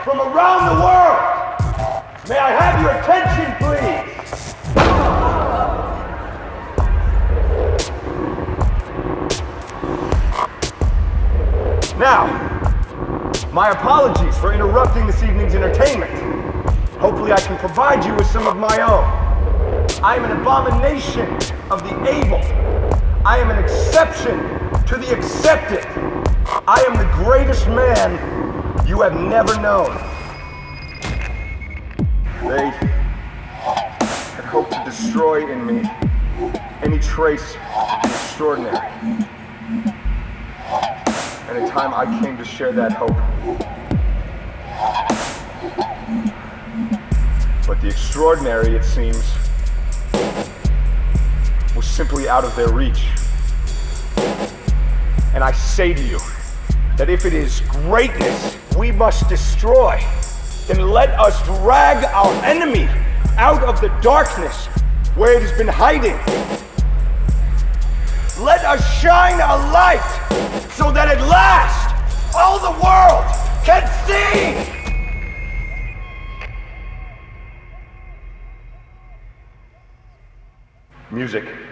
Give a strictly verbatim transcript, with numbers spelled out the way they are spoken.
from around the world. May I have your attention, please? Now, my apologies for interrupting this evening's entertainment. Hopefully I can provide you with some of my own. I am an abomination of the able. I am an exception to the accepted. I am the greatest man you have never known. They had hoped to destroy in me any trace of the extraordinary. And in time I came to share that hope. But the extraordinary, it seems, was simply out of their reach. And I say to you that if it is greatness we must destroy, then let us drag our enemy out of the darkness where it has been hiding. Let us shine a light so that at last all the world can see. Music.